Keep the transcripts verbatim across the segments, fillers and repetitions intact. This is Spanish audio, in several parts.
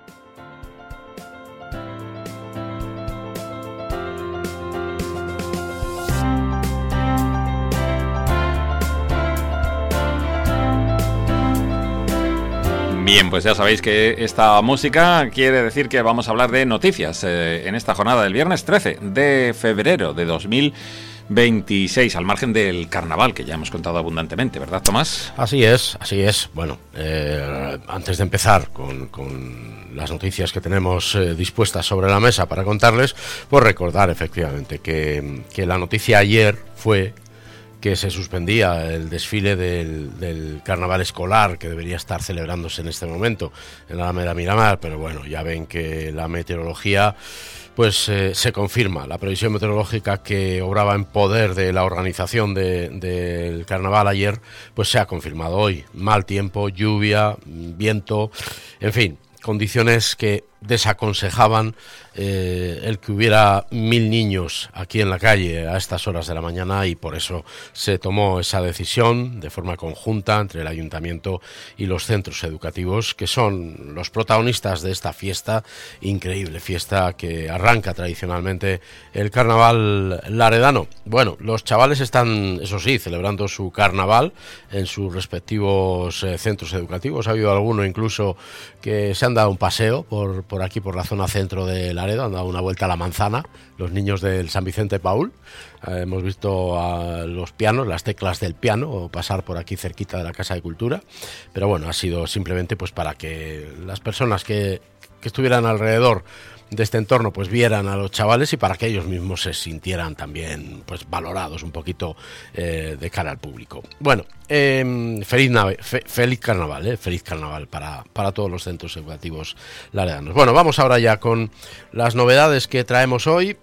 Bien, pues ya sabéis que esta música quiere decir que vamos a hablar de noticias eh, en esta jornada del viernes trece de febrero de dos mil veintiséis, al margen del carnaval, que ya hemos contado abundantemente, ¿verdad, Tomás? Así es, así es. Bueno, eh, antes de empezar con, con las noticias que tenemos eh, dispuestas sobre la mesa para contarles, pues recordar efectivamente que, que la noticia ayer fue que se suspendía el desfile del, del carnaval escolar que debería estar celebrándose en este momento en la Alameda Miramar, pero bueno, ya ven que la meteorología pues eh, se confirma, la previsión meteorológica que obraba en poder de la organización de, del carnaval ayer, pues se ha confirmado hoy. Mal tiempo, lluvia, viento, en fin, condiciones que desaconsejaban eh, el que hubiera mil niños aquí en la calle a estas horas de la mañana, y por eso se tomó esa decisión de forma conjunta entre el ayuntamiento y los centros educativos, que son los protagonistas de esta fiesta, increíble fiesta que arranca tradicionalmente el carnaval laredano. Bueno, los chavales están, eso sí, celebrando su carnaval en sus respectivos eh, centros educativos. Ha habido alguno incluso que se han dado un paseo por, por aquí, por la zona centro de Laredo, han dado una vuelta a la manzana, los niños del San Vicente Paúl. Eh, hemos visto a los pianos, las teclas del piano, pasar por aquí cerquita de la Casa de Cultura, pero bueno, ha sido simplemente pues para que las personas que, que estuvieran alrededor de este entorno pues vieran a los chavales y para que ellos mismos se sintieran también pues valorados un poquito eh, de cara al público. Bueno, eh, feliz, nave, fe, feliz carnaval, eh, feliz carnaval para, para todos los centros educativos laredanos. Bueno, vamos ahora ya con las novedades que traemos hoy.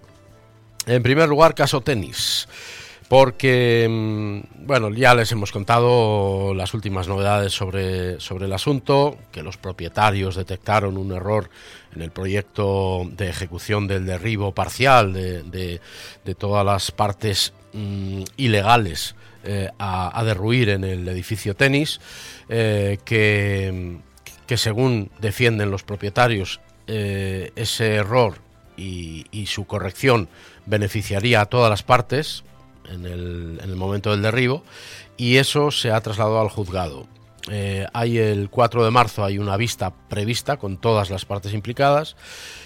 En primer lugar, caso tenis, porque, bueno, ya les hemos contado las últimas novedades sobre, sobre el asunto, que los propietarios detectaron un error en el proyecto de ejecución del derribo parcial de, de, de todas las partes mmm, ilegales eh, a, a derruir en el edificio tenis, eh, que, que según defienden los propietarios, eh, ese error y, y su corrección beneficiaría a todas las partes en el, en el momento del derribo, y eso se ha trasladado al juzgado. Eh, hay el cuatro de marzo, hay una vista prevista con todas las partes implicadas.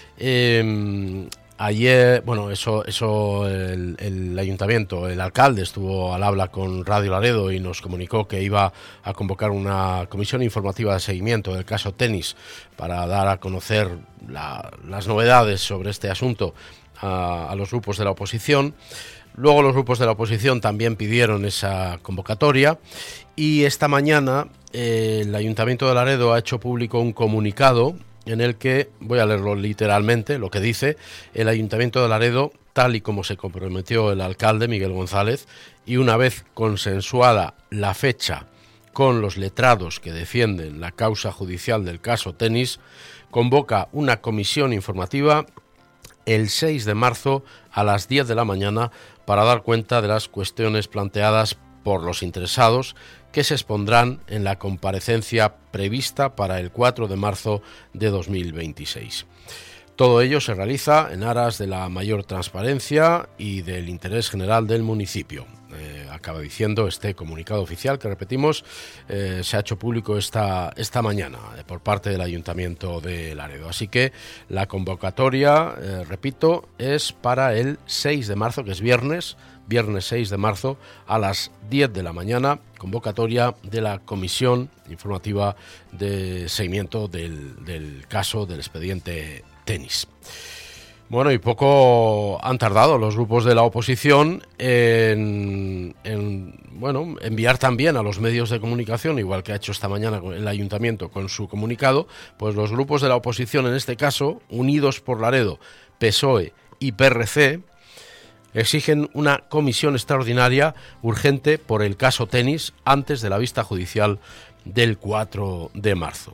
Eh, ayer, bueno, eso, eso el, el ayuntamiento, el alcalde estuvo al habla con Radio Laredo y nos comunicó que iba a convocar una comisión informativa de seguimiento del caso tenis para dar a conocer la, las novedades sobre este asunto a, a los grupos de la oposición. Luego los grupos de la oposición también pidieron esa convocatoria, y esta mañana eh, el Ayuntamiento de Laredo ha hecho público un comunicado en el que, voy a leerlo literalmente, lo que dice: el Ayuntamiento de Laredo, tal y como se comprometió el alcalde Miguel González, y una vez consensuada la fecha con los letrados que defienden la causa judicial del caso tenis, convoca una comisión informativa el seis de marzo a las diez de la mañana para dar cuenta de las cuestiones planteadas por los interesados, que se expondrán en la comparecencia prevista para el cuatro de marzo de dos mil veintiséis. Todo ello se realiza en aras de la mayor transparencia y del interés general del municipio. Eh, acaba diciendo este comunicado oficial que, repetimos, eh, se ha hecho público esta, esta mañana eh, por parte del Ayuntamiento de Laredo. Así que la convocatoria, eh, repito, es para el seis de marzo, que es viernes, viernes seis de marzo a las diez de la mañana, convocatoria de la Comisión Informativa de Seguimiento del, del caso del expediente tenis. Bueno, y poco han tardado los grupos de la oposición en, en bueno, enviar también a los medios de comunicación, igual que ha hecho esta mañana el Ayuntamiento con su comunicado, pues los grupos de la oposición, en este caso, Unidos por Laredo, P S O E y P R C, exigen una comisión extraordinaria urgente por el caso tenis antes de la vista judicial del cuatro de marzo.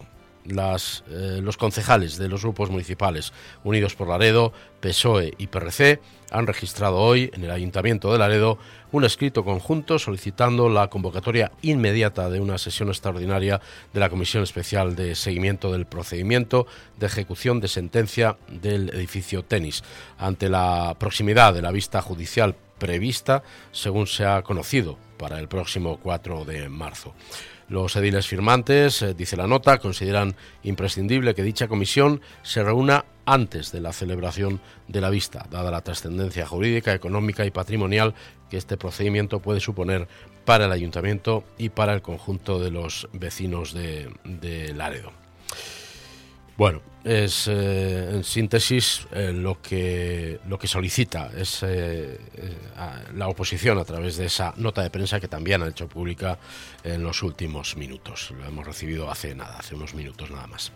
las, eh, los concejales de los grupos municipales Unidos por Laredo, P S O E y P R C han registrado hoy en el Ayuntamiento de Laredo un escrito conjunto solicitando la convocatoria inmediata de una sesión extraordinaria de la Comisión Especial de Seguimiento del Procedimiento de Ejecución de Sentencia del edificio Tenis, ante la proximidad de la vista judicial prevista, según se ha conocido, para el próximo cuatro de marzo. Los ediles firmantes, eh, dice la nota, consideran imprescindible que dicha comisión se reúna antes de la celebración de la vista, dada la trascendencia jurídica, económica y patrimonial que este procedimiento puede suponer para el ayuntamiento y para el conjunto de los vecinos de, de Laredo. Bueno, es eh, en síntesis eh, lo que lo que solicita es eh, eh, la oposición a través de esa nota de prensa que también ha hecho pública en los últimos minutos. Lo hemos recibido hace nada, hace unos minutos nada más.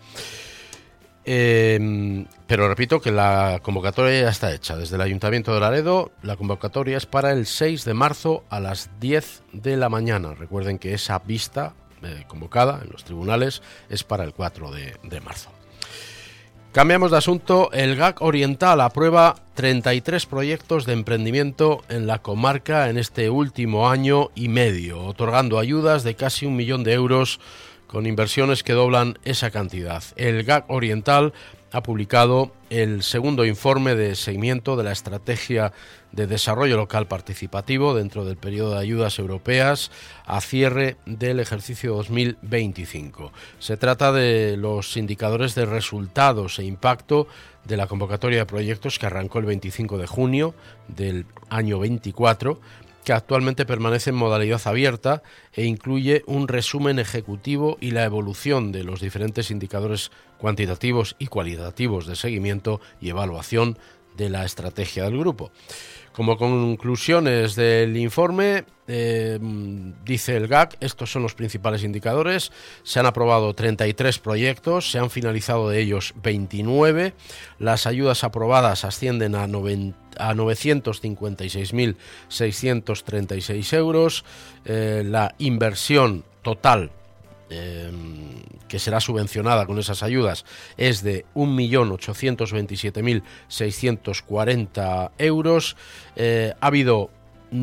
Eh, pero repito que la convocatoria ya está hecha. Desde el Ayuntamiento de Laredo, la convocatoria es para el seis de marzo a las diez de la mañana. Recuerden que esa vista eh, convocada en los tribunales es para el cuatro de marzo. Cambiamos de asunto. El G A C Oriental aprueba treinta y tres proyectos de emprendimiento en la comarca en este último año y medio, otorgando ayudas de casi un millón de euros con inversiones que doblan esa cantidad. El G A C Oriental ha publicado el segundo informe de seguimiento de la Estrategia de Desarrollo Local Participativo dentro del periodo de ayudas europeas a cierre del ejercicio dos mil veinticinco. Se trata de los indicadores de resultados e impacto de la convocatoria de proyectos que arrancó el veinticinco de junio del año veinticuatro, que actualmente permanece en modalidad abierta e incluye un resumen ejecutivo y la evolución de los diferentes indicadores cuantitativos y cualitativos de seguimiento y evaluación de la estrategia del grupo. Como conclusiones del informe, eh, dice el G A C, estos son los principales indicadores. Se han aprobado treinta y tres proyectos, se han finalizado de ellos veintinueve. Las ayudas aprobadas ascienden a, a novecientos cincuenta y seis mil seiscientos treinta y seis euros. Eh, la inversión total Eh, que será subvencionada con esas ayudas es de un millón ochocientos veintisiete mil seiscientos cuarenta euros. Eh, ha habido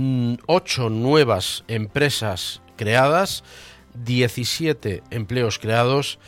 ocho nuevas empresas creadas, diecisiete empleos creados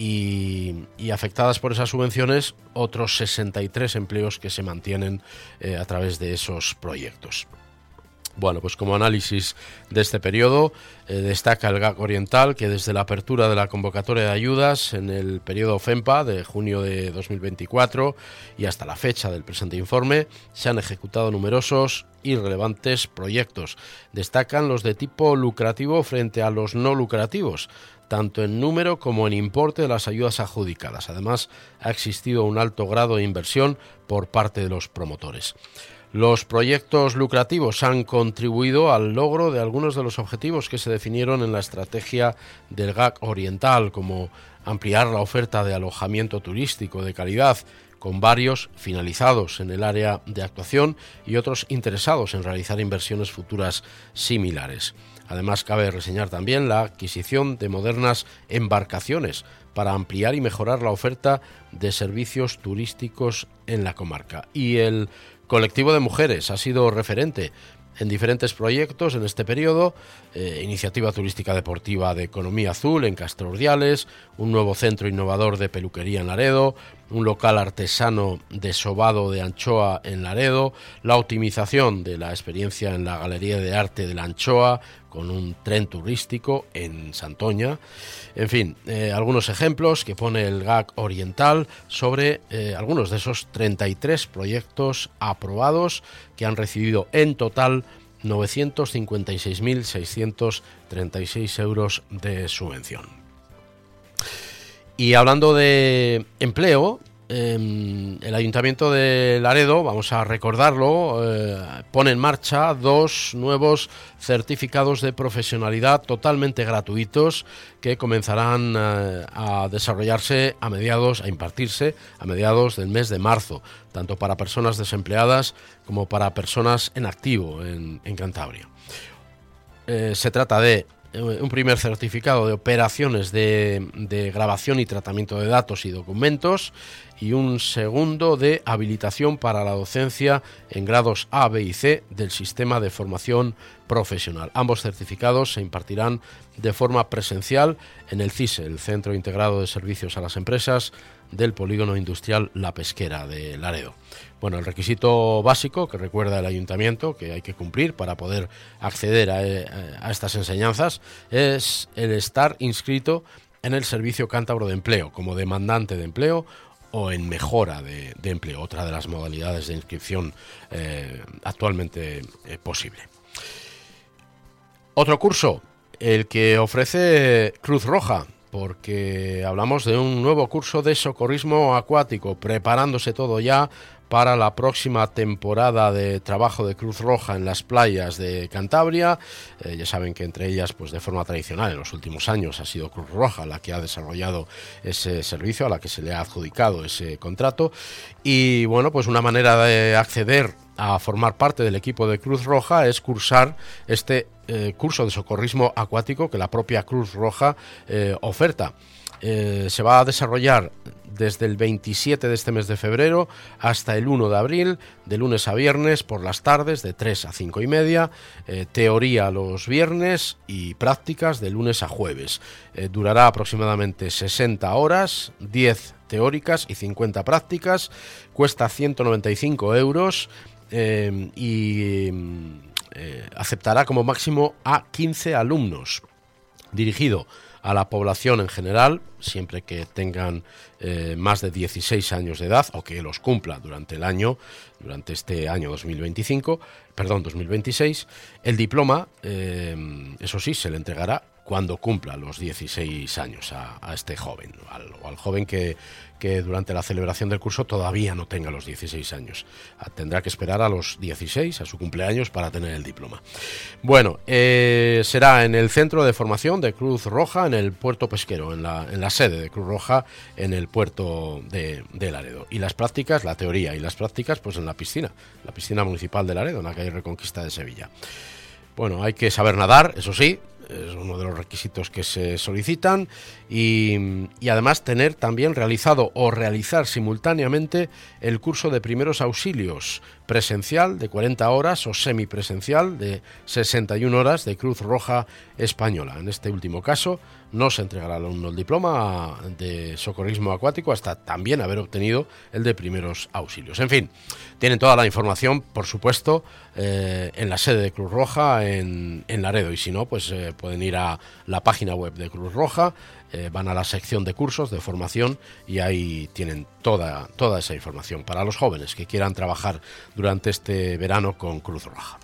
y, y afectadas por esas subvenciones otros sesenta y tres empleos que se mantienen eh, a través de esos proyectos. Bueno, pues como análisis de este periodo, eh, destaca el G A C Oriental que desde la apertura de la convocatoria de ayudas en el periodo FEMPA de junio de dos mil veinticuatro y hasta la fecha del presente informe, se han ejecutado numerosos y relevantes proyectos. Destacan los de tipo lucrativo frente a los no lucrativos, tanto en número como en importe de las ayudas adjudicadas. Además, ha existido un alto grado de inversión por parte de los promotores. Los proyectos lucrativos han contribuido al logro de algunos de los objetivos que se definieron en la estrategia del G A C Oriental, como ampliar la oferta de alojamiento turístico de calidad, con varios finalizados en el área de actuación y otros interesados en realizar inversiones futuras similares. Además, cabe reseñar también la adquisición de modernas embarcaciones para ampliar y mejorar la oferta de servicios turísticos en la comarca. Y el colectivo de mujeres ha sido referente en diferentes proyectos en este periodo: eh, iniciativa turística deportiva de economía azul en Castro Urdiales, un nuevo centro innovador de peluquería en Laredo, un local artesano de sobado de anchoa en Laredo, la optimización de la experiencia en la Galería de Arte de la Anchoa con un tren turístico en Santoña. En fin, eh, algunos ejemplos que pone el G A C Oriental sobre eh, algunos de esos treinta y tres proyectos aprobados que han recibido en total novecientos cincuenta y seis mil seiscientos treinta y seis euros de subvención. Y hablando de empleo, eh, el Ayuntamiento de Laredo, vamos a recordarlo, eh, pone en marcha dos nuevos certificados de profesionalidad totalmente gratuitos que comenzarán eh, a desarrollarse a mediados, a impartirse a mediados del mes de marzo, tanto para personas desempleadas como para personas en activo en, en Cantabria. Eh, se trata de un primer certificado de operaciones de, de grabación y tratamiento de datos y documentos, y un segundo de habilitación para la docencia en grados A, B y C del sistema de formación profesional. Ambos certificados se impartirán de forma presencial en el C I S E, el Centro Integrado de Servicios a las Empresas del Polígono Industrial La Pesquera de Laredo. Bueno, el requisito básico que recuerda el Ayuntamiento que hay que cumplir para poder acceder a, a estas enseñanzas es el estar inscrito en el Servicio Cántabro de Empleo como demandante de empleo o en mejora de, de empleo, otra de las modalidades de inscripción eh, actualmente eh, posible. Otro curso, el que ofrece Cruz Roja, porque hablamos de un nuevo curso de socorrismo acuático, preparándose todo ya para la próxima temporada de trabajo de Cruz Roja en las playas de Cantabria. Eh, ya saben que entre ellas, pues de forma tradicional, en los últimos años ha sido Cruz Roja la que ha desarrollado ese servicio, a la que se le ha adjudicado ese contrato. Y bueno, pues una manera de acceder a formar parte del equipo de Cruz Roja es cursar este eh, curso de socorrismo acuático que la propia Cruz Roja eh, oferta. Eh, se va a desarrollar desde el veintisiete de este mes de febrero hasta el uno de abril, de lunes a viernes por las tardes de tres a cinco y media, eh, teoría los viernes y prácticas de lunes a jueves. Eh, durará aproximadamente sesenta horas, diez teóricas y cincuenta prácticas, cuesta ciento noventa y cinco euros eh, y eh, aceptará como máximo a quince alumnos, dirigido a la población en general, siempre que tengan eh, más de dieciséis años de edad o que los cumpla durante el año, durante este año dos mil veinticinco, perdón, dos mil veintiséis. El diploma, eh, eso sí, se le entregará cuando cumpla los dieciséis años a, a este joven, al, o al joven que, que durante la celebración del curso todavía no tenga los dieciséis años. Tendrá que esperar a los dieciséis, a su cumpleaños, para tener el diploma. Bueno, eh, será en el Centro de Formación de Cruz Roja, en el Puerto Pesquero, en la, en la sede de Cruz Roja, en el puerto de, de Laredo. Y las prácticas, la teoría y las prácticas, pues en la piscina, la piscina municipal de Laredo, en la calle Reconquista de Sevilla. Bueno, hay que saber nadar, eso sí, es uno de los requisitos que se solicitan, y, y además tener también realizado o realizar simultáneamente el curso de primeros auxilios presencial de cuarenta horas o semipresencial de sesenta y una horas de Cruz Roja Española. En este último caso no se entregará al alumno el diploma de socorrismo acuático hasta también haber obtenido el de primeros auxilios. En fin, tienen toda la información, por supuesto, eh, en la sede de Cruz Roja en, en Laredo, y si no, pues eh, pueden ir a la página web de Cruz Roja, eh, van a la sección de cursos de formación y ahí tienen toda, toda esa información para los jóvenes que quieran trabajar durante este verano con Cruz Roja.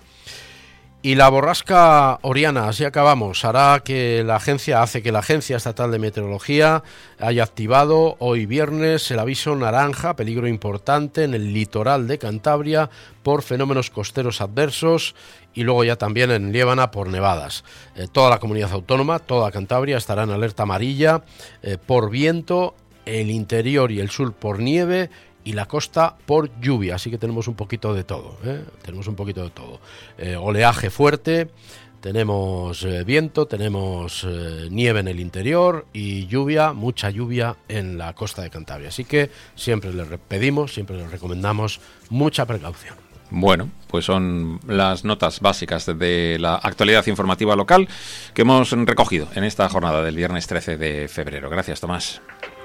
Y la borrasca Oriana, así acabamos, hará que la agencia, hace que la Agencia Estatal de Meteorología haya activado hoy viernes el aviso naranja, peligro importante en el litoral de Cantabria por fenómenos costeros adversos, y luego ya también en Liébana por nevadas. Eh, toda la comunidad autónoma, toda Cantabria estará en alerta amarilla eh, por viento, el interior y el sur por nieve, y la costa por lluvia, así que tenemos un poquito de todo, ¿eh? tenemos un poquito de todo. Eh, oleaje fuerte, tenemos eh, viento, tenemos eh, nieve en el interior y lluvia, mucha lluvia en la costa de Cantabria. Así que siempre les pedimos, siempre les recomendamos mucha precaución. Bueno, pues son las notas básicas de la actualidad informativa local que hemos recogido en esta jornada del viernes trece de febrero. Gracias, Tomás.